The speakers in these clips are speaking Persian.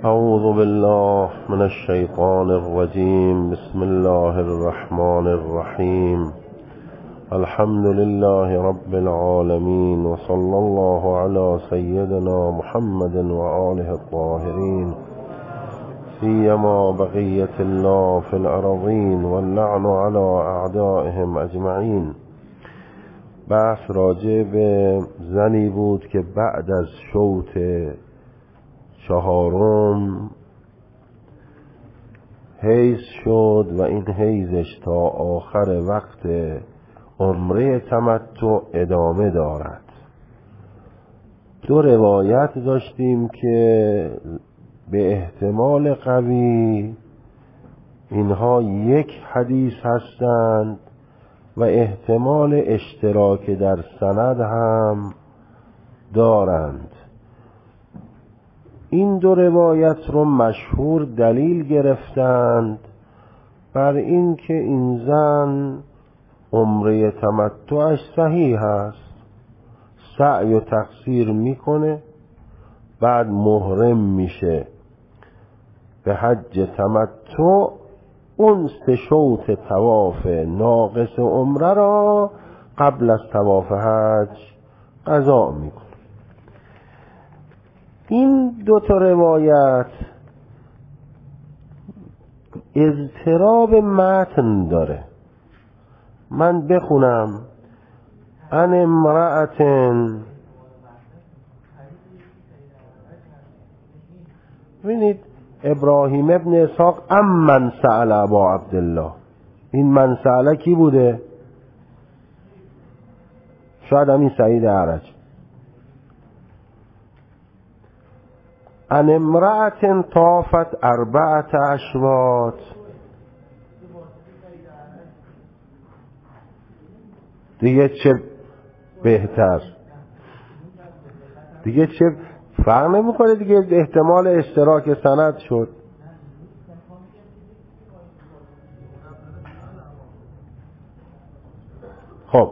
اعوذ بالله من الشیطان الرجیم. بسم الله الرحمن الرحیم. الحمد لله رب العالمین و صلی الله علی سیدنا محمد و آله الطاهرین، سیما بقیة الله فی الارضین واللعن علی اعدائهم اجمعین. بحث راجع به زنی بود که بعد از شوط 4 حیض شد و این حیضش تا آخر وقت عمره تمتع ادامه دارد. 2 روایت داشتیم که به احتمال قوی اینها یک حدیث هستند و احتمال اشتراک در سند هم دارند. این 2 روایت رو مشهور دلیل گرفتند بر این که این زن عمره تمتعش صحیح است، سعی و تقصیر میکنه، بعد محرم میشه به حج تمتع، اون 3 شوط طواف ناقص عمره را قبل از طواف حج قضا میکنه. این 2 روایت اضطراب متن داره. من بخونم: ان امرأتن، ببینید ابراهیم ابن اسحاق من سأل ابا عبدالله، این من سأله کی بوده؟ شاید همین سعید اعرج. ان امرأة طافت 4 اشواط، دیگه چه بهتر، دیگه چه فرق نمیکنه دیگه، احتمال اشتراک سند شد. خب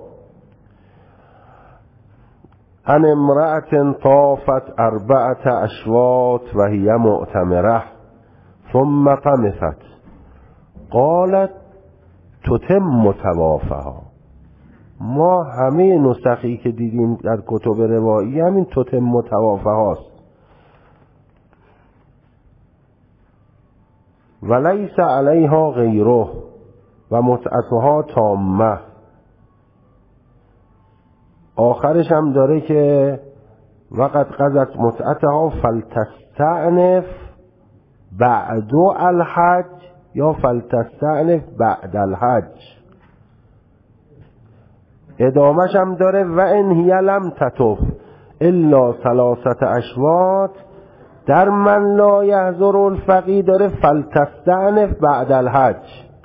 ان امرأة طافت 4 اشواط و هی معتمره ثم قمست قالت تتم طوافها. ما همه نسخی که دیدیم در کتب روایی همین تتم طوافها است. ولیس علیها غیره و متعتها تامه. آخرش هم داره که وقد قضت متعتها فلتستعنف بعد الحج یا فلتستعنف بعد الحج. ادامش هم داره و ان هی لم تطف الا 3 اشواط. در من لا یحضر الفقی داره فلتستعنف بعد الحج.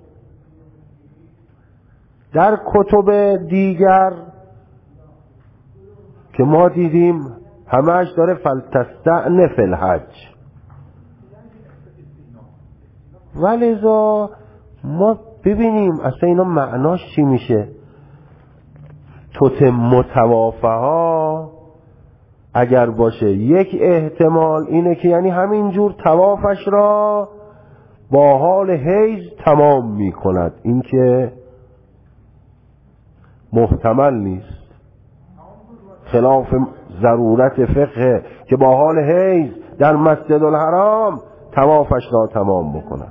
در کتب دیگر که ما دیدیم همش داره فلتستعنف الحج. ولذا ما ببینیم اصلا اینا معناش چی میشه. تتم طوافها اگر باشه، یک احتمال اینه که یعنی همینجور طوافش را با حال حیض تمام میکند، این که محتمل نیست، خلاف ضرورت فقه که با حال حیض در مسجد الحرام طوافش را تمام بکند.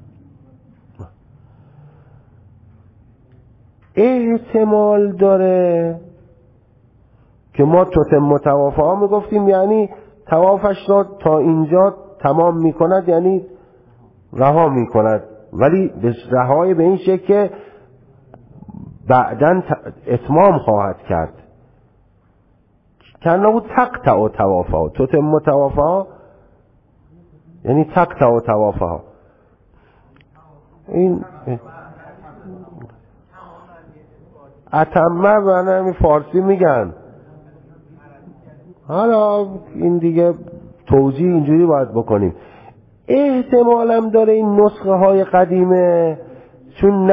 احتمال داره که ما تتم طوافه ها میگفتیم یعنی طوافش را تا اینجا تمام میکند، یعنی رها میکند، ولی رهای به این شکل که بعداً اتمام خواهد کرد. کنه بود تقطع طوافه ها، تتم طوافه ها یعنی تقطع طوافه ها. این اتمه به همین فارسی میگن. حالا این دیگه توضیح اینجوری باید بکنیم. احتمالم داره این نسخه های قدیمه، چون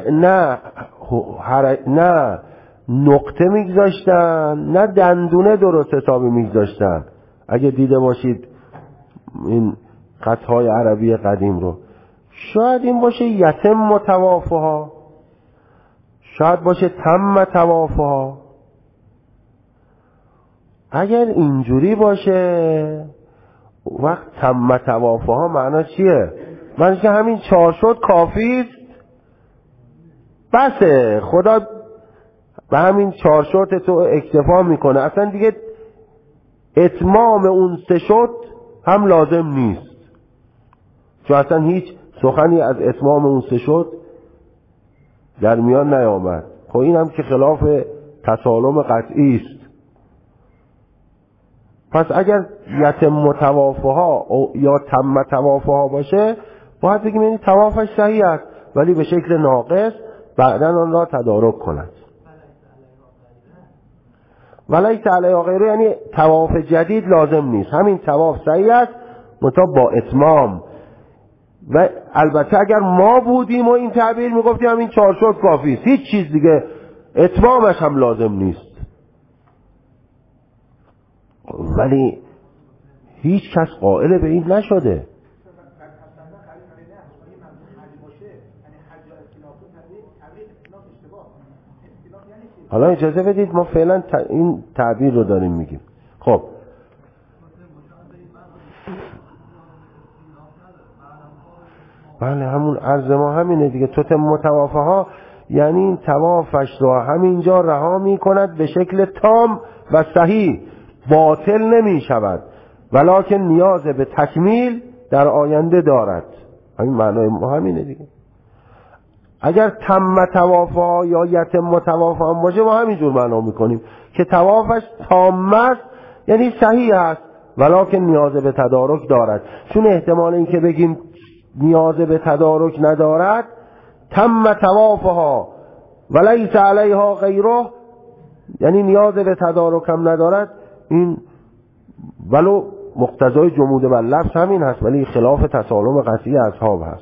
نه نقطه میگذاشتن نه دندونه درست حسابی میگذاشتن. اگه دیده باشید این خطهای عربی قدیم رو. شاید این باشه یتم توافها، شاید باشه تم توافها. اگر اینجوری باشه وقت تم توافها معنا چیه؟ معنیش که همین 4 شد کافیست، بسه، خدا به همین 4 شد تو اکتفا میکنه، اصلا دیگه اتمام اون 3 شد هم لازم نیست، چون اصلا هیچ سخنی از اتمام اون 3 شد در میان نیامد. خب این هم که خلاف تسالم قطعی است. پس اگر یتم توافها یا تم توافها باشه باید بگیم یعنی توافش صحیح است ولی به شکل ناقص، بعداً آن را تدارک کند. ولیس علیها غیره یعنی طواف جدید لازم نیست، همین طواف صحیح است منتها با اتمام. و البته اگر ما بودیم و این تعبیر میگفتیم همین 4 شد کافی است، هیچ چیز دیگه اتمامش هم لازم نیست. ولی هیچ کس قائل به این نشده. حالا اجازه بدید ما فعلا این تعبیر رو داریم میگیم. خب بله همون عرض ما همینه دیگه. تتم متوافها یعنی این توافش رو همینجا رها میکند به شکل تام و صحیح، باطل نمی شود، ولکن نیاز به تکمیل در آینده دارد. همین معنای ما همینه دیگه. اگر تم توافا یا یتم توافا هم باشه ما همینجور معنا میکنیم که توافش تام است یعنی صحیح است ولکن نیاز به تدارک دارد. چون احتمال این که بگیم نیاز به تدارک ندارد، تم توافها ولیس علیها غیره یعنی نیاز به تدارک هم ندارد، این ولو مقتضای جمود و لفظ همین هست ولی خلاف تسالم قطعی اصحاب هست.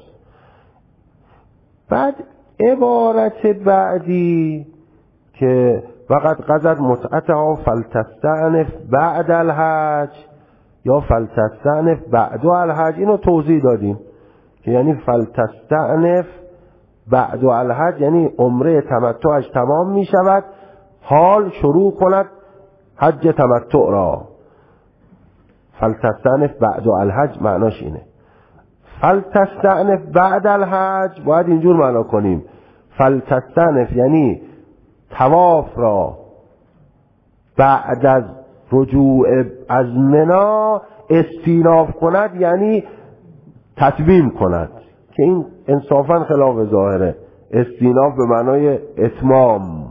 بعد عبارت بعدی که وقد قضت متعتها فلتستأنف بعد الحج یا فلتستأنف بعد الحج، اینو توضیح دادیم که یعنی فلتستأنف بعد الحج یعنی عمره تمتعش تمام می شود، حال شروع کند حج تمتع را. فلتستأنف بعد الحج معناش اینه. فلتستأنف بعد الحج باید اینجور معنا کنیم، فلتستأنف یعنی طواف را بعد از رجوع از منی استیناف کند، یعنی تتمیم کند، که این انصافا خلاف ظاهره. استیناف به معنای اتمام.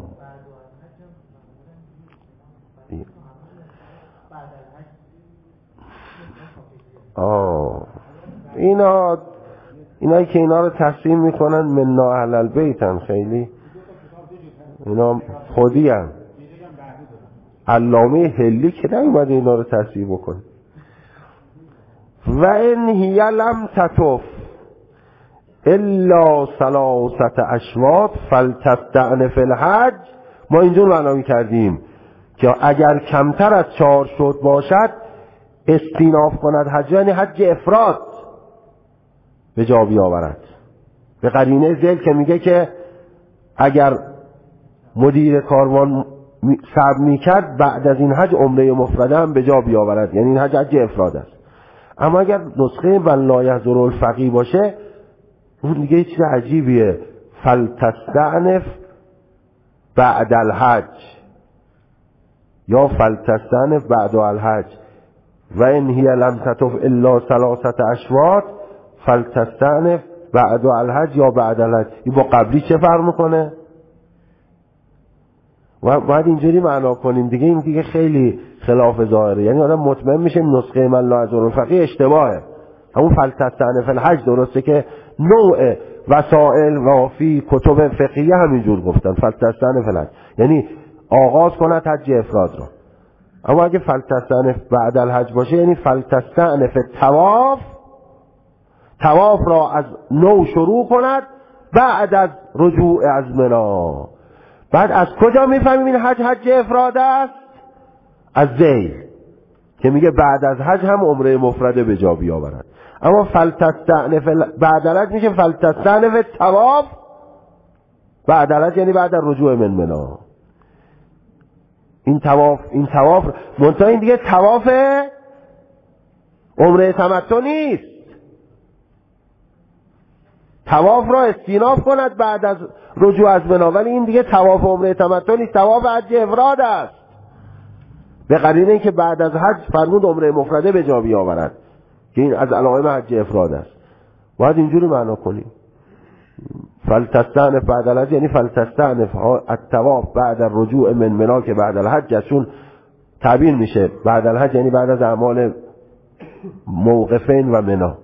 اینایی که اینا رو تصمیم میکنن منا اهل البیتن، خیلی اینا خودی هم علامه هلی که نمیمده اینا رو تصمیم بکنه. و ان هی لم تطف الا 3 اشواط فلتستأنف الحج. ما اینجور معنا کردیم که اگر کمتر از 4 شد باشد استیناف کند حج، یعنی حج افراد به جا بیاورد، به قرینه ذیل که میگه که اگر مدیر کاروان صبر میکرد بعد از این حج عمره مفرده هم به جا بیاورد، یعنی این حج افراد است. اما اگر نسخه من لا یحضر الفقیه باشه اون دیگه چیز عجیبیه، فلتستأنف بعد الحج یا فلتستأنف بعد الحج. و ان هی لم تطف الا 3 اشواط فلتستأنف بعد الحج یا بعد الحج. این با قبلی چه فرق میکنه؟ و باید اینجوری معنا کنیم دیگه. این دیگه خیلی خلاف ظاهره، یعنی آدم مطمئن میشه نسخه من لا یحضر الفقیه اشتباهه. همون فلتستأنف الحج درسته که نوع وسائل و فی کتب فقهیه همینجور گفتن فلتستأنف الحج یعنی آغاز کند حج افراد را. اما اگه فلتستأنف بعد الحج باشه یعنی فلتستأنف طواف را از نو شروع کند بعد از رجوع از منی. بعد از کجا میفهمیم این حج افراد است؟ از ذیل که میگه بعد از حج هم عمره مفرده به جا بیاورد. اما فلتستأنف بعد الحج میشه فلتستأنف طواف بعد الحج، یعنی بعد رجوع من منا. این طواف منتها این دیگه طواف عمره تمتع نیست. طواف را استیناف کند بعد از رجوع از منا، ولی این دیگه طواف عمره تمتع نیست، طواف حج افراد است. به قرینه این که بعد از حج فرمود عمره مفرده به جا بیاورد که این از علائم حج افراد است. باید اینجوری معنا کنیم فلتستأنف بعد الحج، یعنی فلتستأنف الطواف بعد الرجوع من منا که بعد الحج چون تعبیر میشه بعد الحج، یعنی بعد از اعمال موقفین و منا.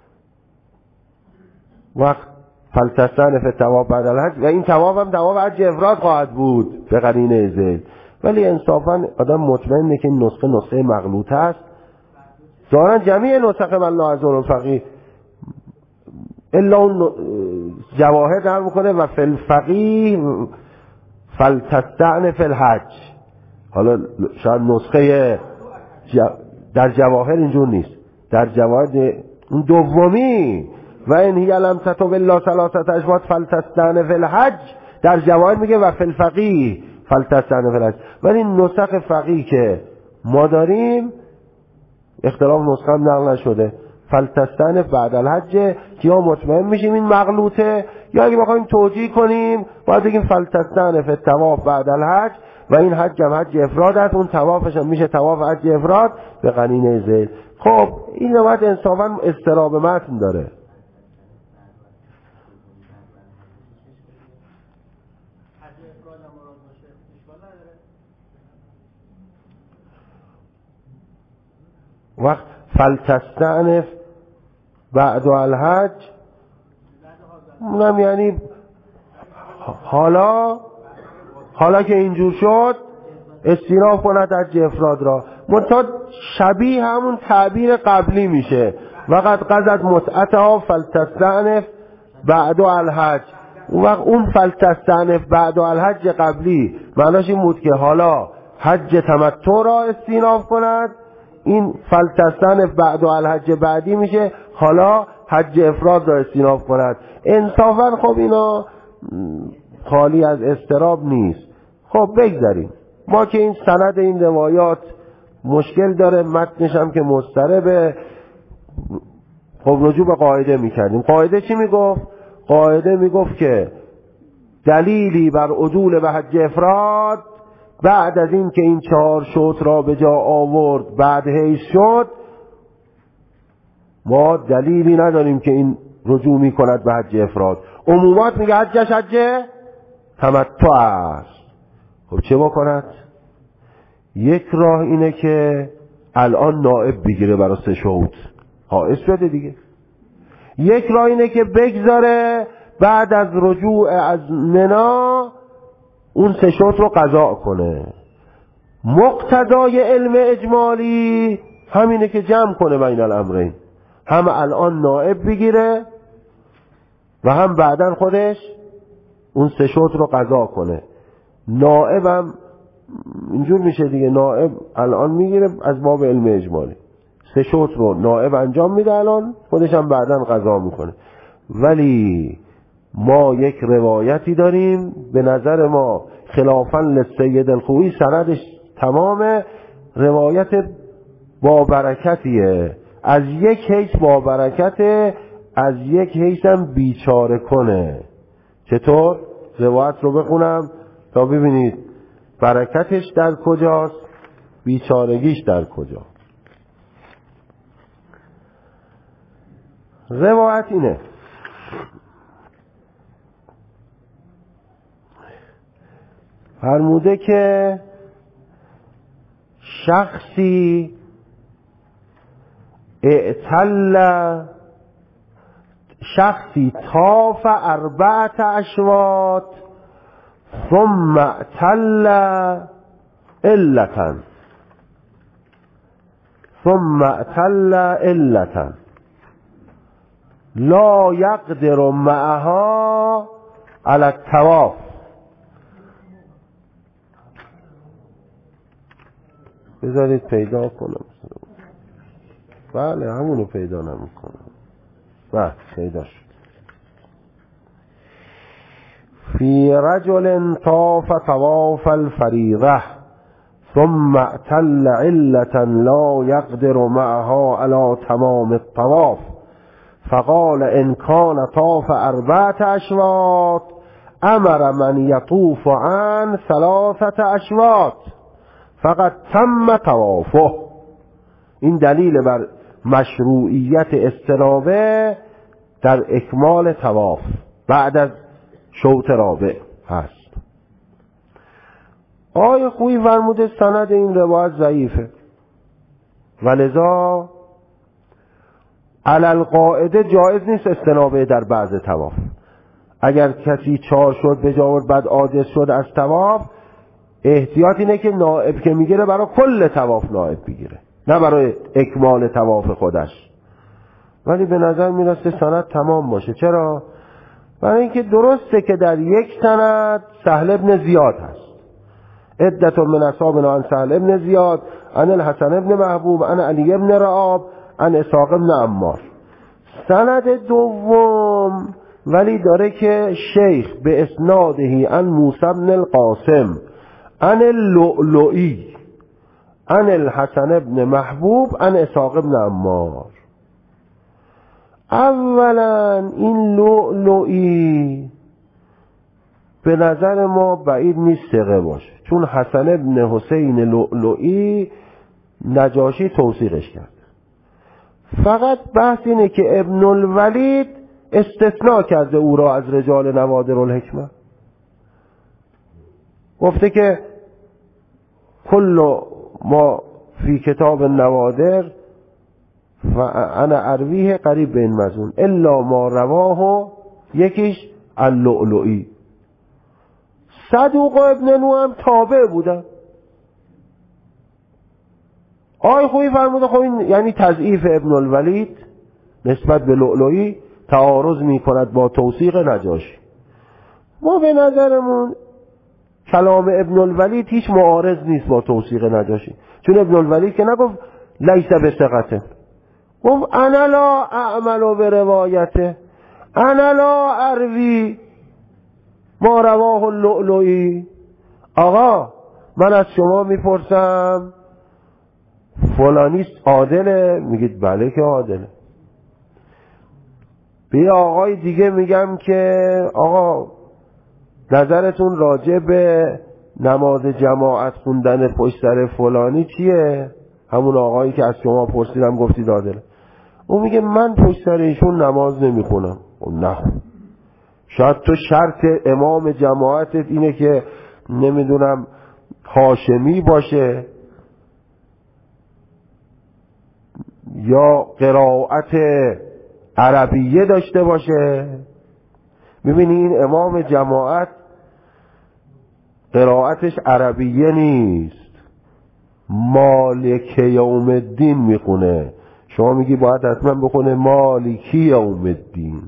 وقت فلتستأنف الطواف بعد الحج، و این طواف هم طواف حج افراد خواهد بود به قرینه ذیل. ولی انصافا آدم مطمئنه که این نسخه مغلوطه است. ظاهرا جمعی نسخ من لا از الفقیه الا اون جواهر در میکنه و فی الفقیه فلتستأنف الحج. حالا شاید نسخه در جواهر اینجور نیست، در جواهر اون دومی و ان هی لم تتب الا ثلاثه اشواط فلتستأنف الحج، در جواهر میگه و فی الفقیه فلتستأنف الحج. ولی این نسخ فقیه که ما داریم اختلاف نسخه هم نقل نشده، فلتستأنف بعد الحج، که یا مطمئن میشیم این مغلوطه یا اگه بخوایم توجیه کنیم باید بگیم فلتستأنف الطواف بعد الحج و این حج هم حج افراد است، اون طوافش هم میشه طواف حج افراد به قرینه ذیل. خب این نوعات انصافا اضطراب متن داره. وقت فلتستأنف بعد الحج اونم یعنی حالا که اینجور شد استیناف کند حج افراد را، منتها شبیه همون تعبیر قبلی میشه وقت قضت متعتها فلتستأنف بعد الحج. اون وقت اون فلتستأنف بعد الحج قبلی معناش این بود که حالا حج تمتع را استیناف کند، این فلتستأنف بعد الحج بعدی میشه حالا حج افراد را استیناف کند. انصافا خب اینا خالی از اضطراب نیست. خب بگذاریم ما که این سند این روایات مشکل داره، متنش هم که مضطربه، خب رجوع به قاعده میکردیم. قاعده چی میگفت؟ قاعده میگفت که دلیلی بر عدول به حج افراد بعد از این که این 4 شوط را به جا آورد بعد حیض شد، ما دلیلی نداریم که این رجوع میکند به حج افراد. عمومات میگه حجش حج تمتع است. خب چه بکند؟ یک راه اینه که الان نائب بگیره برای 3 شوط، حائض شده دیگه. یک راه اینه که بگذاره بعد از رجوع از منا اون 3 شوط رو قضا کنه. مقتضای علم اجمالی همینه که جمع کنه بین الامرین، هم الان نائب بگیره و هم بعدن خودش اون 3 شوط رو قضا کنه. نائب هم اینجور میشه دیگه، نائب الان میگیره از باب علم اجمالی، 3 شوط رو نائب انجام میده الان، خودش هم بعدن قضا میکنه. ولی ما یک روایتی داریم به نظر ما خلافاً لسید الخوئی سندش تمام روایت با برکتیه، از یک حیث با برکته، از یک حیث هم بیچاره کنه. چطور؟ روایت رو بخونم تا ببینید برکتش در کجاست، بیچارگیش در کجا. روایت اینه: فرموده که شخصی طاف 4 اشواط ثم اعتل علة لا يقدر معها على الطواف. بذارید پیدا کنم. بله همونو پیدا نمیکنم. پیدا شد. فی رجل طاف طواف الفریضه ثم اعتل علة لا يقدر معها على تمام الطواف فقال إن كان طاف 4 أشواط امر من یطوف عن 3 أشواط فقط تم طوافه. این دلیل بر مشروعیت استرابه در اکمال طواف بعد از شوط رابع هست. آقای خویی فرموده سند این روایت ضعیفه ولذا علی القاعده جایز نیست استنابه در بعض طواف. اگر کسی 4 شد به جا آورد بعد عاجز شد از طواف، احتیاط اینه که نائب که میگیره برای کل طواف نائب بگیره نه برای اکمال طواف خودش. ولی به نظر میرسه سند تمام باشه. چرا؟ برای اینکه درسته که در یک سند سهل ابن زیاد هست، عدت من اصحابنا عن سهل ابن زیاد عن الحسن ابن محبوب عن علی ابن رعاب عن اسحاق ابن عمار. سند دوم ولی داره که شیخ به اسناده عن موسی بن القاسم عن اللؤلؤی عن الحسن ابن محبوب عن اسحاق ابن عمار. اولا این لؤلؤی به نظر ما بعید نیست ثقه باشه، چون حسن ابن حسین لؤلؤی نجاشی توثیقش کرد. فقط بحث اینه که ابن الولید استثناء کرده او را از رجال نوادر الحکمه، گفته که کل ما فی کتاب النوادر و انا ارویه قریب به این مضمون الا ما رواه یکیش اللؤلؤی. صدوق ابن نو هم تابع بودن. آقای خویی فرموده خب این یعنی تضعیف ابن الولید نسبت به لؤلؤی تعارض می کند با توثیق نجاشی. ما به نظرمون کلام ابن الولید هیچ معارض نیست با توثیق نجاشی، چون ابن الولید که نگفت لیس بثقة، گفت انا لا اعمل بروايته انا لا اروی ما رواه اللؤلؤی. آقا من از شما میپرسم فلانی عادله؟ میگید بله که عادله. به آقای دیگه میگم که آقا نظرتون راجع به نماز جماعت خوندن پشت سر فلانی چیه؟ همون آقایی که از شما پرسیدم گفتید عادله. اون میگه من پشت سر ایشون نماز نمیخونم. نه، شاید تو شرط امام جماعتت اینه که نمیدونم هاشمی باشه یا قرائت عربیه داشته باشه. میبینی این امام جماعت قرائتش عربیه نیست، مالک یوم الدین میخونه. شما میگی باید حتما بخونه مالکی یوم الدین.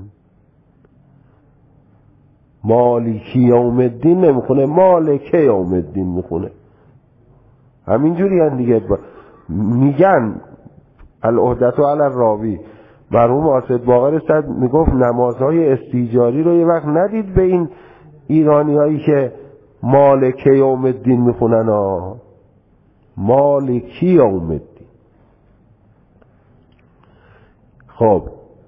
مالکی یوم الدین نمیخونه، مالک یوم الدین میخونه. همینجوری هم دیگه میگن العهدة علی الراوی. مرحوم آصد باقر صد میگفت نمازهای استیجاری رو یه وقت ندید به این ایرانی هایی که مالک یوم الدین میخونن ها، مالکی یوم الدین. خب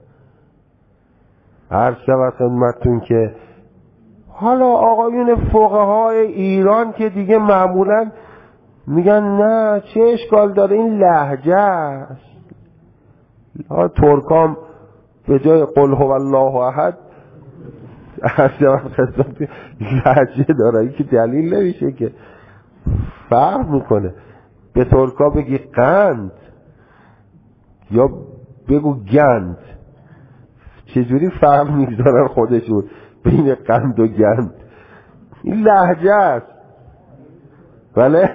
عرض شود خدمتتون که حالا آقایون فقهای ایران که دیگه معمولا میگن نه چه اشکال داره این لهجه است. ترکام به جای قل هو الله احد لهجه داره، این که دلیل نمیشه که فرق میکنه. به ترکا بگی قند یا بگو گند، چجوری فرق میگذارن خودشون بین قند و گند؟ این لهجه است. بله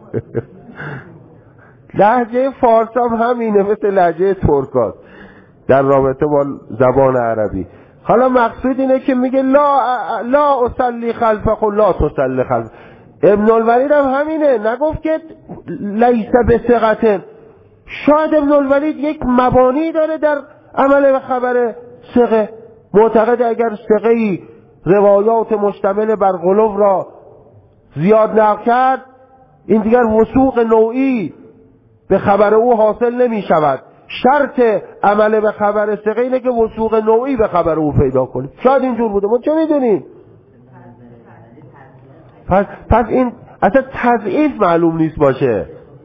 لهجه فارس هم همینه، مثل لهجه ترکاست در رابطه با زبان عربی. حالا مقصود اینه که میگه لا اصلی خلفه لا تصلی خلفه. ابن الولید هم همینه، نگفت که لیس بثقة. شاید ابن الولید یک مبانی داره در عمل و خبر ثقه. معتقد اگر ثقه‌ای روایات مشتمل بر غلو را زیاد نقل کرد، این دیگر وثوق نوعی به خبر او حاصل نمی شود. شرط عمل به خبر ثقه اینه که وثوق نوعی به خبر او پیدا کنیم. شاید اینجور بوده، ما چه میدونیم؟ پس این اصلا تضعیف معلوم نیست باشه.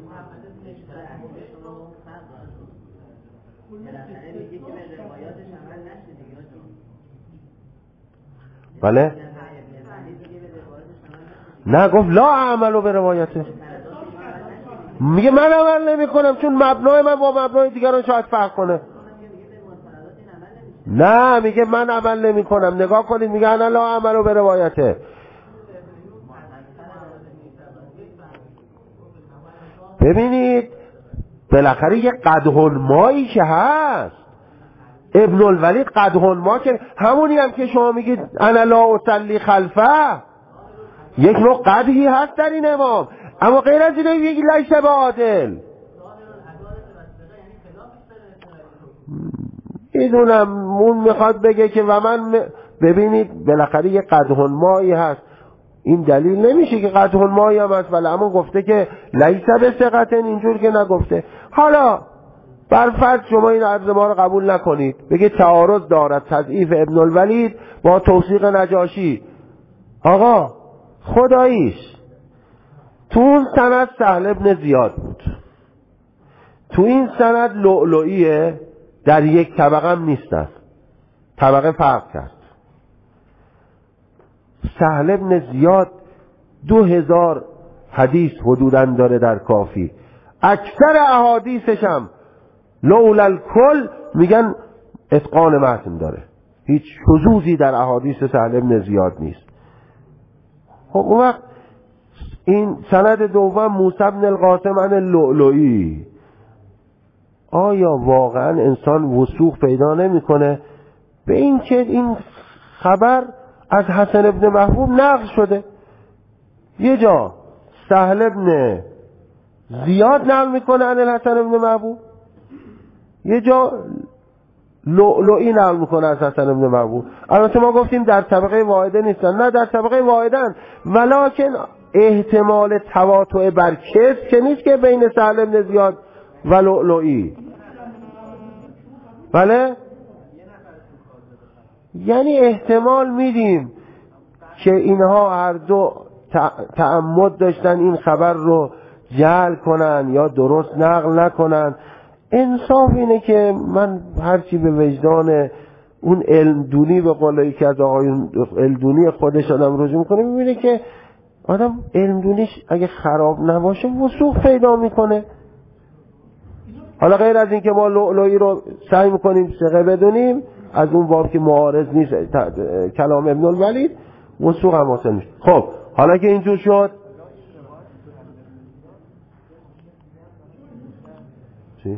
بله؟ نه گفت لا عملو به روایته، میگه من عمل نمی کنم چون مبنای من با مبنای دیگران شاید فرق کنه. نه میگه من عمل نمی کنم. نگاه کنید میگه انا لا عملو به روایته. ببینید بالاخره یه قدح مایی که هست، ابن الولید قدح ما که همونی هم که شما میگید انا لا اصلی خلفه، یک نوع قدحی هست در این امام، اما غیر از اینه میگی لیس به عادل. میدونم اون میخواد بگه که و من ببینید بالاخره یه قدح مایی هست، این دلیل نمیشه که قدح مایی هم هست، ولی اما گفته که لیس به ثقتن، اینجور که نگفته. حالا برفرض شما این عرض ما رو قبول نکنید، بگه تعارض دارد تضعیف ابن الولید با توثیق نجاشی. آقا خداییش تو اون سند سهل ابن زیاد بود، تو این سند لؤلؤیه، در یک طبقه هم نیستن، طبقه فرق کرد. سهل ابن زیاد 2000 حدیث حدوداً داره در کافی، اکثر احادیثش هم لولا الکل میگن اتقان متن داره، هیچ شذوذی در احادیث سهل ابن زیاد نیست. خب اون وقت این سند دوم موسی بن القاسم عن اللؤلؤی، آیا واقعا انسان وثوق پیدا نمیکنه به این که این خبر از حسن ابن محبوب نقل شده؟ یه جا سهل ابن زیاد نقل میکنه عن الحسن ابن محبوب، یه جا لؤلؤی نقل میکنه از حسن ابن محبوب. البته ما گفتیم در طبقه واحده نیستن، نه در طبقه واحدن، ولکن احتمال تواتع بر کس که نیست که بین سهل ابن زیاد و لؤلؤی. بله؟ یعنی احتمال میدیم که اینها هر دو تعمد داشتن این خبر رو جعل کنن یا درست نقل نکنن. انصاف اینه که من هرچی به وجدان اون علم دونی به قولایی که از آقایون علم دونی خودش آدم رجوع میکنه، میبینه که آدم علم دونیش اگه خراب نباشه وثوق پیدا میکنه. حالا غیر از این که ما لؤلؤی رو سعی میکنیم ثقه بدونیم، از اون باب که معارض نیست کلام ابن الولید، وثوق هم حاصل میشه. خب حالا که اینجور شد، چی؟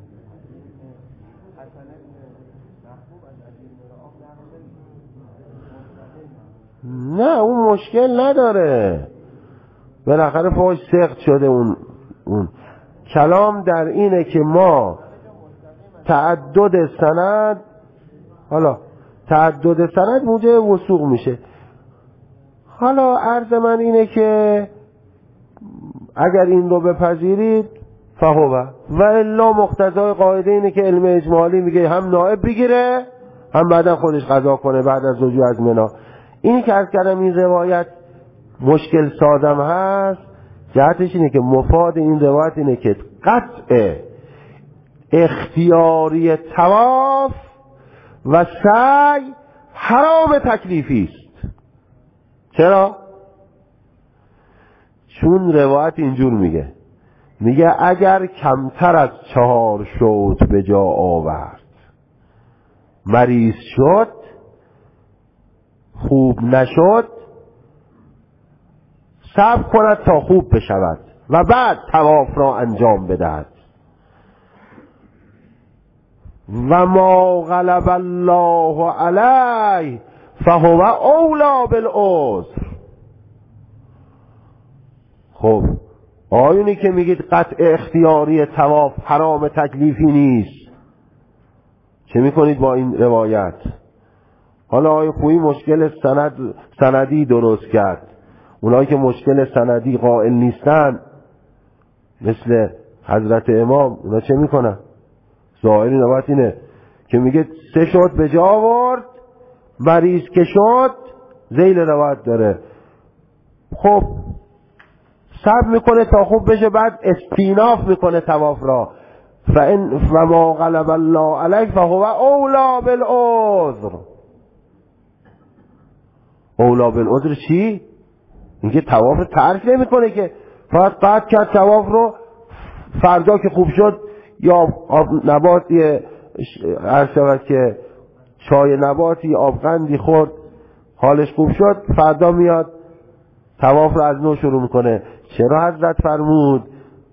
نه اون مشکل نداره، بالاخره فوش سخت شده. اون کلام در اینه که ما تعدد سند، حالا تعدد سند موجب وثوق میشه. حالا عرض من اینه که اگر این رو بپذیرید فهوه، و الا مقتضای قاعده اینه که علم اجمالی میگه هم نائب بگیره هم بعدا خودش قضا کنه بعد از رجوع از منا. اینی که عرض کردم این روایت مشکل سازم هست، جهتش اینه که مفاد این روایت اینه که قطع اختیاری طواف و سعی حرام تکلیفی است. چرا؟ چون روایت اینجور میگه اگر کمتر از 4 شوط به جا آورد، مریض شد، خوب نشد، صبر کند تا خوب بشود و بعد طواف را انجام بدهد. و ما غلب الله علیه فهو اولی بالعذر. خب آیونی که میگید قطع اختیاری طواف حرام تکلیفی نیست، چه میکنید با این روایت؟ حالا آقای خویی مشکل سندی درست کرد. اونایی که مشکل سندی قائل نیستن مثل حضرت امام، اونا چه میکنن؟ ظاهری روایت اینه که میگه 3 شد به جا آورد، مریض که شد ذیل روایت داره. خب صبر میکنه تا خوب بشه، بعد استیناف میکنه طواف را. فما غلب الله علیه فهو اولا بالعذر. اولا بالعذر چی؟ اینکه طواف ترک نمیکنه، که فقط قطع کرد طواف رو، فردا که خوب شد یا آب نباتی عرض که چای نباتی آبغندی خورد حالش خوب شد، فردا میاد طواف رو از نو شروع میکنه. چرا حضرت فرمود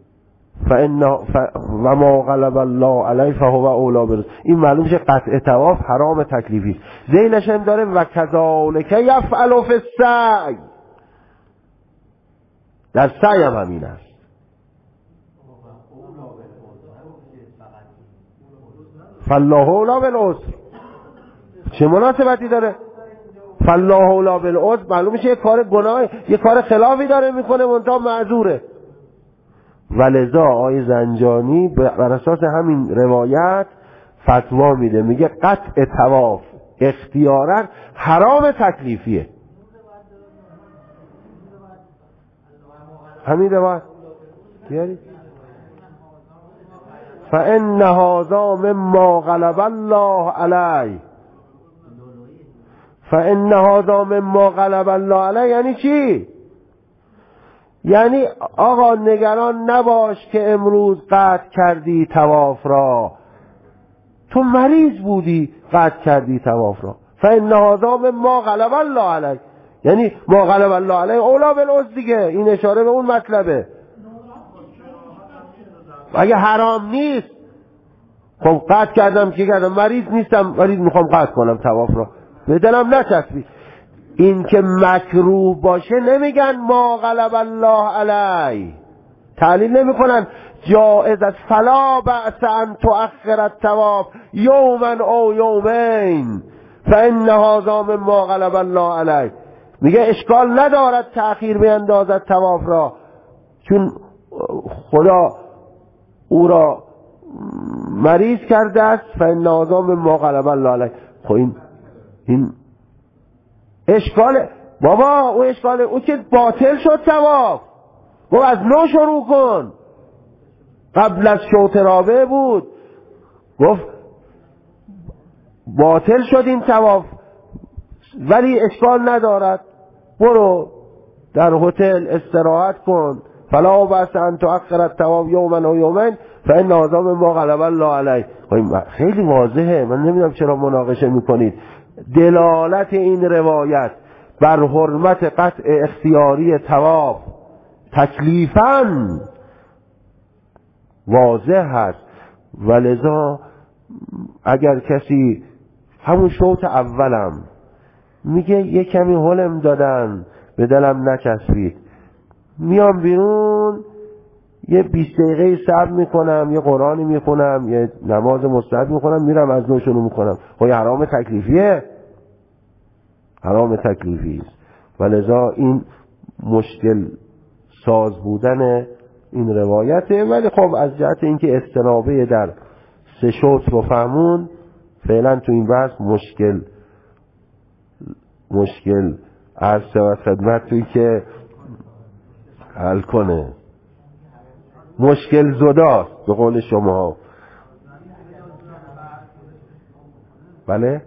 و ما غلب الله علیه فهو اولا بالعذر؟ این معلوم شه قطع طواف حرام تکلیفی است. ذیلش هم داره و کذالک یفعل فی السعی، در سعی هم همین است. فالله اولا بالعذر چه مناسبتی داره؟ فالله اولا بالعذر معلوم میشه یه کار گناه، یه کار خلافی داره میکنه، منتها معذوره. ولذا آقای زنجانی بر اساس همین روایت فتوا میده، میگه قطع طواف اختیارا حرام تکلیفیه. همین روایت بیارید. فإن هذا مما غلب الله علیه. فإن هذا مما غلب الله علیه یعنی چی؟ یعنی آقا نگران نباش که امروز قطع کردی طواف را، تو مریض بودی قطع کردی طواف را. فإن هذا مما غلب الله علیه یعنی ما غلب الله علیه اولا بالعذر دیگه. این اشاره به اون مطلبه. اگه حرام نیست خب قطع کردم که کردم، مریض نیستم، مریض میخوام قطع کنم طواف را، به دلم نچسبید. این که مکروه باشه نمیگن ما غلب الله علیه، تعلیل نمیکنن جائز است فلا بأس ان تؤخر الطواف یوما او یومین فإن هذا مما غلب الله علیه. میگه اشکال ندارد تأخیر بیندازد طواف را، چون خدا او را مریض کرده است. فإن هذا مما غلب الله علیه. خب این اشکاله بابا، او اشکاله، او که باطل شد طواف، و از نو شروع کن. قبل از شوط رابع بود، گفت باطل شد این طواف، ولی اشکال ندارد، برو در هتل استراحت کن. فلا بأس ان تؤخر الطواف یوما او یومین فإن هذا مما غلب الله علیه. خیلی واضحه، من نمیدونم چرا مناقشه میکنید. دلالت این روایت بر حرمت قطع اختیاری طواف تکلیفاً واضح هست. ولذا اگر کسی همون شوط اولم میگه یه کمی حلم دادن به دلم نچسبید، میام بیرون یه 20 دقیقه صبر میکنم، یه قرآنی میخونم، یه نماز مستحب میخونم، میرم از نو شروع میکنم، خب حرام تکلیفیه، حرام تکلیفی است. ولذا این مشکل ساز بودن این روایته. ولی خب از جهت اینکه استنابه در 3 شوط رو فهمون، فعلا تو این بحث مشکل از خدمت توی که حل کنه، مشکل زداست به قول شما. بله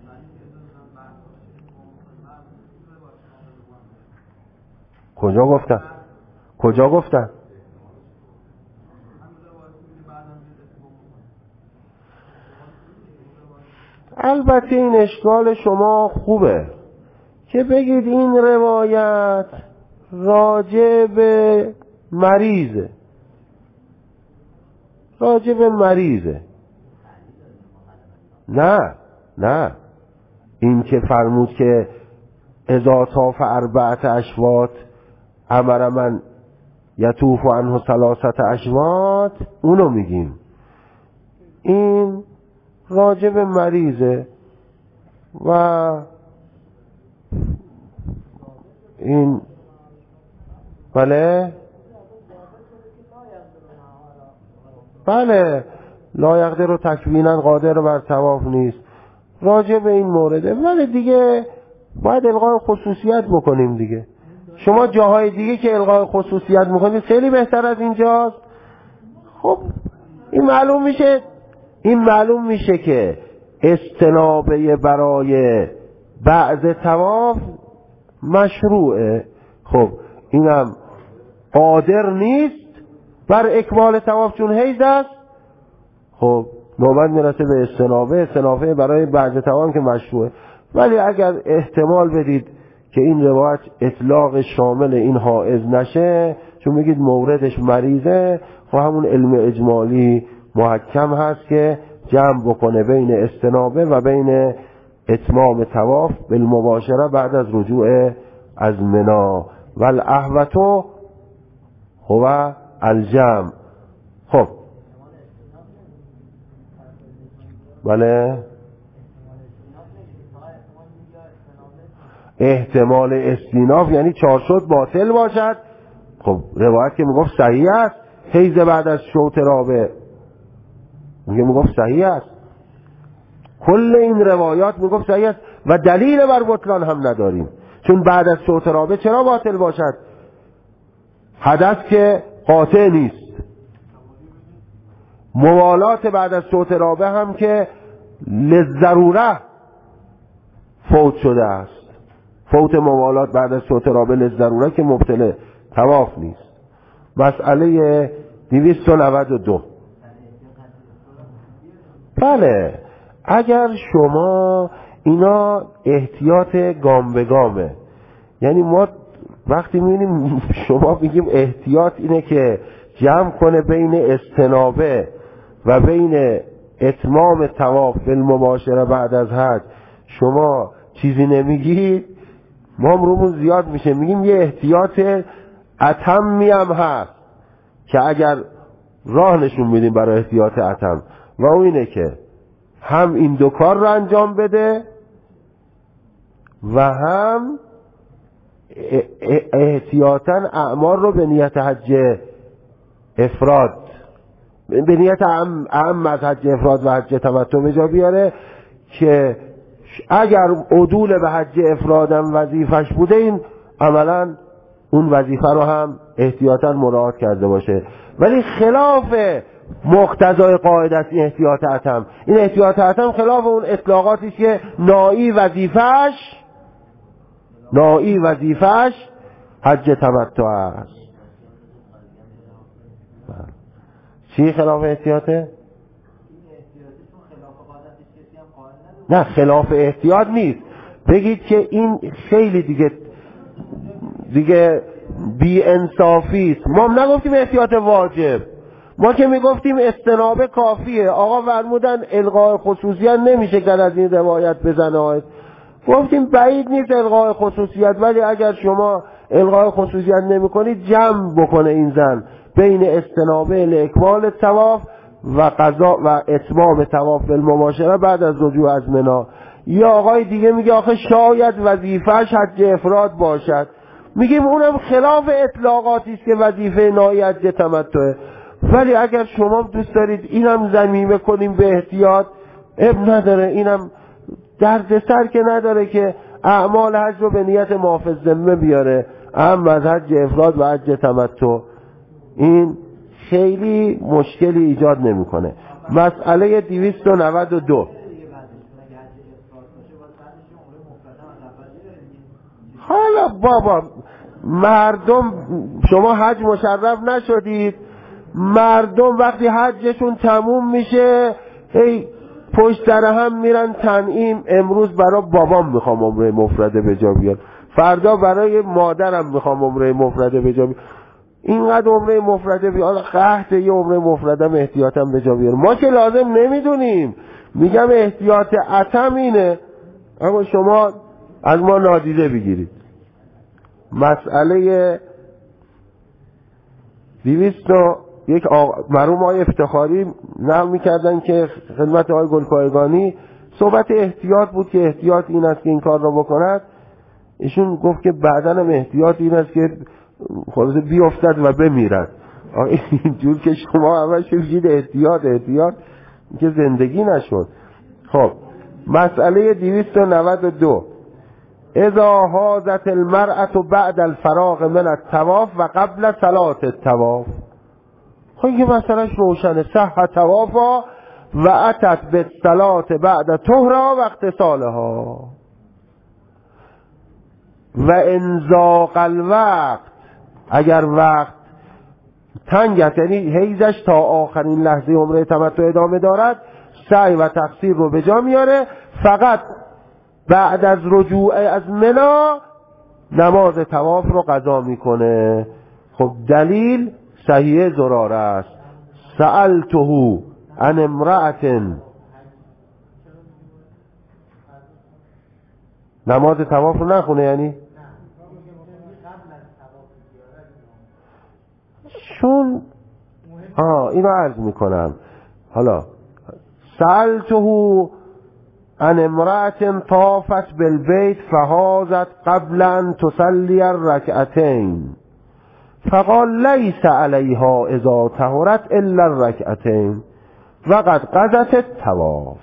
کجا گفتن البته این اشکال شما خوبه که بگید این روایت راجع به مریضه، نه این که فرمود که اذا طاف 4 اشواط امر من یطوف عنه 3 اشواط، اونو میگیم. این راجع به مریضه و این بله لا یقدر تکوینا قادر بر طواف نیست، راجع به این مورده. ولی دیگه باید الغای خصوصیت بکنیم دیگه. شما جاهای دیگه که الغای خصوصیت میکنید خیلی بهتر از اینجاست. خب این معلوم میشه که استنابه برای بعض طواف مشروعه. خب اینم قادر نیست بر اکمال طواف چون حیض است. خب نوبت میرسه به استنابه برای بعض طواف که مشروعه. ولی اگر احتمال بدید که این روایت اطلاق شامل این حائض نشه، چون میگید موردش مریضه، خب همون علم اجمالی محکم هست که جمع بکنه بین استنابه و بین اتمام طواف بالمباشره بعد از رجوع از منا. والاحوط هو الجمع. خب بله احتمال استیناف یعنی چارشد باطل باشد. خب روایت که میگفت صحیح است حیض بعد از شوط رابع، میگفت صحیح است. کل این روایات میگفت صحیح است و دلیل بر بطلان هم نداریم. چون بعد از شوط رابع چرا باطل باشد؟ حدث که قاطع نیست. موالات بعد از شوط رابع هم که للضروره فوت شده است. فوت موالات بعد از شوط رابع للضروره که مبطل طواف نیست. مسئله 292. بله اگر شما اینا احتیاط گام به گامه، یعنی ما وقتی میبینیم شما بگیم احتیاط اینه که جمع کنه بین استنابه و بین اتمام طواف بالمباشره بعد از حج، شما چیزی نمیگید، ما هم رومون زیاد میشه. میگیم یه احتیاط اتمی هم هست که اگر راه نشون میدیم برای احتیاط اتم، و اون اینه که هم این دو کار رو انجام بده و هم احتیاطاً اعمال رو به نیت حج افراد، به نیت اعم از حج افراد و حج تمتع به جا بیاره، که اگر عدول به حج افرادم وظیفش بوده این عملاً اون وظیفه رو هم احتیاطاً مراعات کرده باشه. ولی خلاف مقتضای قاعده است این احتیاط اتم. این احتیاط اتم خلاف اون اطلاقاتی که نائی وظیفش حج تمتع است. چی خلاف احتیاطه؟ نه خلاف احتیاط نیست. بگید که این خیلی دیگه بی انصافی است. ما نگفتیم احتیاط واجب، ما که میگفتیم استنابه کافیه. آقا فرمودن الغای خصوصیت نمیشه که از این روایت بزنه. گفتیم بعید نیست الغای خصوصیت، ولی اگر شما الغای خصوصیت نمی کنید جمع بکنه این زن بین استنابه لاکمال طواف و قضا و اتمام طواف بالمباشره بعد از رجوع از منا. یا آقای دیگه میگه آخه شاید وظیفه‌اش حج افراد باشد، میگیم اونم خلاف اطلاقاتی است که وظیفه نائی حج تمتعه. ولی اگر شما دوست دارید اینم ضمیمه کنیم به احتیاط، اب نداره، اینم دردسر که نداره که اعمال حج رو به نیت محافظ ذمه بیاره، اما از حج افراد و حج تمتع این خیلی مشکلی ایجاد نمیکنه. مسئله 292. حالا بابا مردم، شما حج مشرف نشدید، مردم وقتی حجشون تموم میشه هی پشت سر هم میرن تنعیم، امروز برای بابام میخوام عمره مفرده به جا بیارم، فردا برای مادرم میخوام عمره مفرده به جا بیارم، اینقدر عمره مفرده بیارم، قحط یه عمره مفردم احتیاطم به جا بیارم. ما که لازم نمیدونیم، میگم احتیاط اتم اینه، اما شما از ما نادیده بگیرید. مسئله یک مرحوم آقای افتخاری نقل میکردن که خدمت آقای گلپایگانی صحبت احتیاط بود که احتیاط این است که این کار را بکند. ایشون گفت که بعداً هم احتیاط این است که خلاص بیافتد و بمیرد. اینجور که شما همش میگید احتیاط که زندگی نشد. خب مسئله 292 اذا حاضت المرأة بعد الفراغ من الطواف و قبل صلاة الطواف. خب این مسئلهش روشنه. صح طوافا و اتت بالصلاة بعد طهرها و اغتسالها و انزاق الوقت، اگر وقت تنگ است یعنی حیزش تا آخرین لحظه عمره تمتع ادامه دارد، سعی و تقصیر رو به جا میاره، فقط بعد از رجوع از منا نماز طواف رو قضا میکنه. خب دلیل صحیح زراره است. سألته عن امرأة، نماز طواف رو نخونه یعنی چون اینو عرض میکنم. حالا سألته عن امرأة طافت بالبيت فحاضت قبل ان تصلي الركعتين فقال ليس عليها اذا طهرت الا الركعتين وقد قضت الطواف.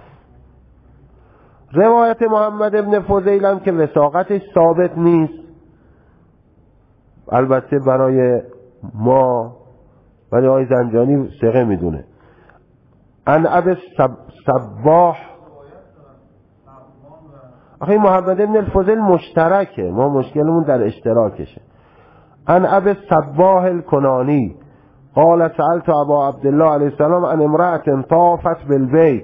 روایت محمد ابن فضیل هم که وثاقتش ثابت نیست، البته برای ما ولی آقای زنجانی ثقه میدونه. عن ابی صباح، آخه محمد ابن الفضیل مشترکه، ما مشکلمون در اشتراکشه. عن ابی صباح الکنانی قال سألت ابا عبدالله علیه السلام عن امرأة طافت بالبيت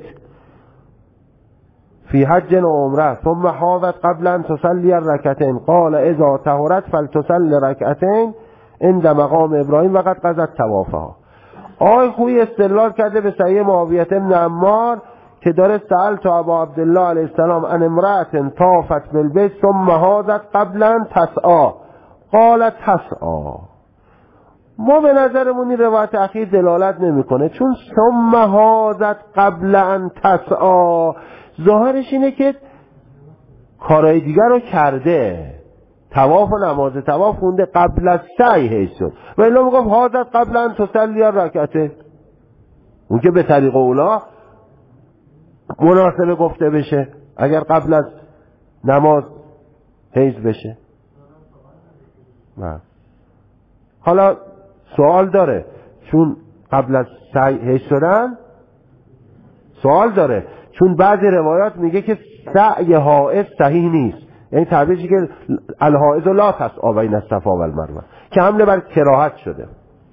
في حج و عمره ثم حاضت قبل ان تصلي الركعتين قال اذا طهرت فلتصلي ركعتين عند مقام ابراهیم وقد قضت طوافها. آقای خویی استدلال کرده به صحیح معاویه بن عمار که داره سألت ابا عبدالله علیه السلام عن امرأة طافت بالبيت ثم حاضت قبل ان تسعى قالت تسعى. ما به نظرمون این روایت اخیر دلالت نمیکنه، چون ثم حاضت قبل ان تسعى ظاهرش اینه که کارهای دیگر رو کرده، طواف و نماز طواف خونده، قبل از سعی حیث شد و الا میگفت حاضت قبل ان تصلی الرکعتین، اون که به طریق اولا مناسبه گفته بشه اگر قبل از نماز حیض بشه. حالا سوال داره، چون قبل از سعی حیض شدن سوال داره، چون بعضی روایات میگه که سعی حائض صحیح نیست، یعنی تعبیرشی که الحائض لا تسعی بین الصفا و المروه که حمله بر کراهت شده.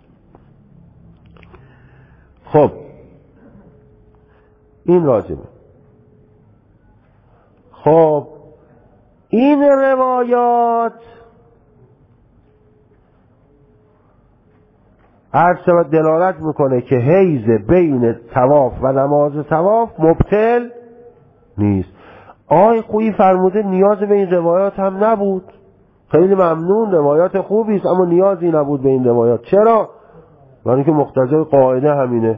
خب این راجبه. خب این روایات هر چه دلالت میکنه که حیض بین طواف و نماز طواف مبطل نیست. آقای خویی فرموده نیاز به این روایات هم نبود. خیلی ممنون، روایات خوبی است اما نیازی نبود به این روایات. چرا؟ برای اینکه مقتضای قاعده همینه.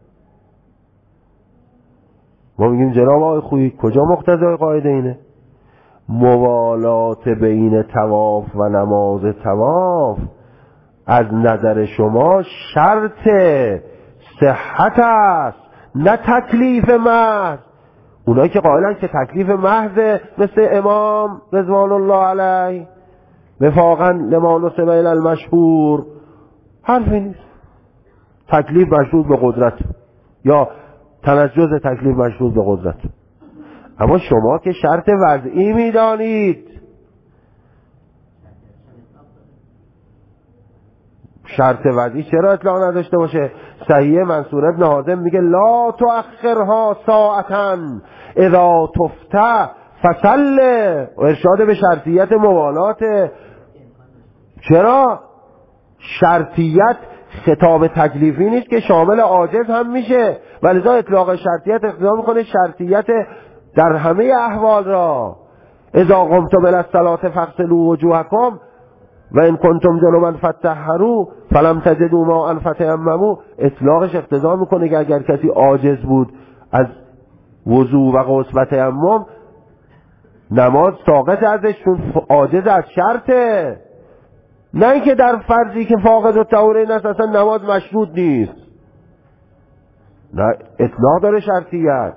ما میگیم جناب آقای خویی کجا مقتضای قاعده اینه؟ موالات بین طواف و نماز طواف از نظر شما شرط صحت است نه تکلیف محض. اونایی که قائلن که تکلیف محض مثل امام رضوان الله علیه وفاقا لما نسب الی المشهور حرفی نیست. تکلیف مشروط به قدرت یا تنجز تکلیف مشروط به قدرت. اما شما که شرط وضعی میدانید، شرط وضعی چرا اطلاق نداشته باشه؟ صحیح منصور ابن حازم میگه لا تؤخرها ساعتا اذا تفتح فصل، و ارشاد به شرطیت موالات. چرا؟ شرطیت خطاب تکلیفی نیست که شامل عاجز هم میشه، ولذا اطلاق شرطیت اقتضا میکنه شرطیت در همه احوال را. اذا قمتم الی الصلاة فاغسلوا وجوهکم و این کنتم جنبا فطهروا فلم تجدوا ماء فتیمموا، اطلاقش اقتضا میکنه که اگر کسی عاجز بود از وضو و غسل و تیمم، نماز ساقط ازش، چون عاجز از شرطه. نه اینکه در فرضی که فاقد الطهورین است اصلا نماز مشروط نیست. نه، اطلاق داره شرطیت،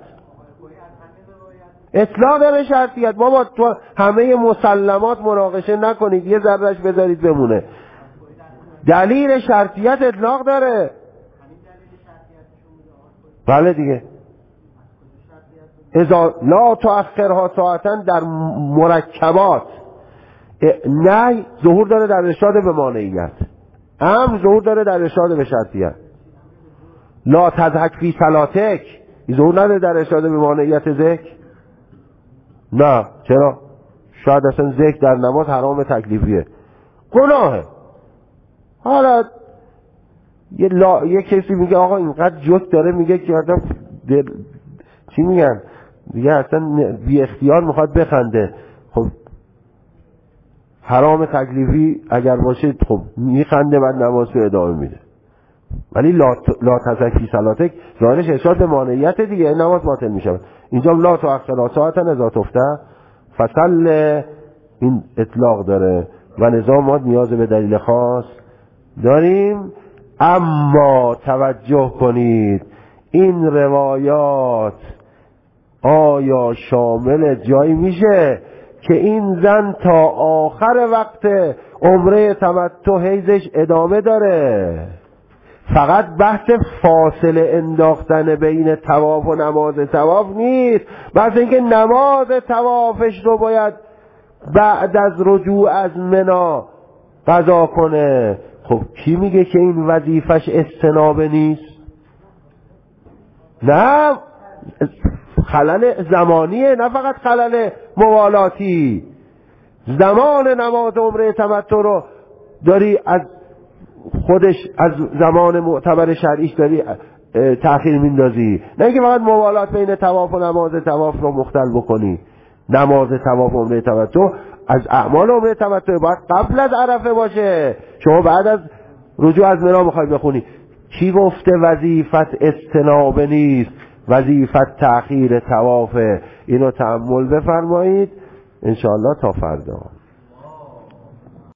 اطلاق داره شرطیت. بابا تو همه مسلمات مناقشه نکنید، یه ذرهش بذارید بمونه. دلیل شرطیت اطلاق داره. بله دیگه، اذا لا تؤخرها ساعتا در مرکبات، نه ظهور داره در ارشاد به مانعیت، امر ظهور داره در ارشاد به شرطیت. لا تضحک فی صلاتک، ظهور نداره در ارشاد به مانعیت ذکر. نه، چرا؟ شاید اصلا ذکر در نماز حرام تکلیفیه، گناهه. حالا یه کسی میگه آقا اینقدر جوک داره، میگه که آدم چی میگن دیگه، اصلا بی اختیار میخواد بخنده. خب حرام تکلیفی اگر باشه خب میخنده، بعد نماز رو ادامه میده. ولی لا تزک فی صلاتک ظاهرش ارشاد به مانعیت دیگه، نماز باطل میشه. اینجا لا تؤخرها ساعتا اذا تفته فصل، این اطلاق داره و نظام ما نیاز به دلیل خاص داریم. اما توجه کنید این روایات آیا شامل جایی میشه که این زن تا آخر وقت عمره تمتع حیضش ادامه داره؟ فقط بحث فاصله انداختن بین طواف و نماز طواف نیست، بحث اینکه نماز طوافش رو باید بعد از رجوع از منی قضا کنه. خب کی میگه که این وظیفش اجتناب نیست؟ نه، خلل زمانیه، نه فقط خلل موالاتی. زمان نماز عمره تمتع رو داری از خودش، از زمان معتبر شرعیش داری تأخیر میندازی، نه اینکه فقط موالات بین طواف و نماز طواف رو مختل بکنی. نماز طواف و عمره تمتع از اعمال عمره تمتع باید قبل از عرفه باشه. شما بعد از رجوع از منی میخوای بخونی. کی گفته وظیفت اجتناب نیست؟ وظیفت تأخیر طوافه. اینو تأمل بفرمایید انشاءالله تا فردا.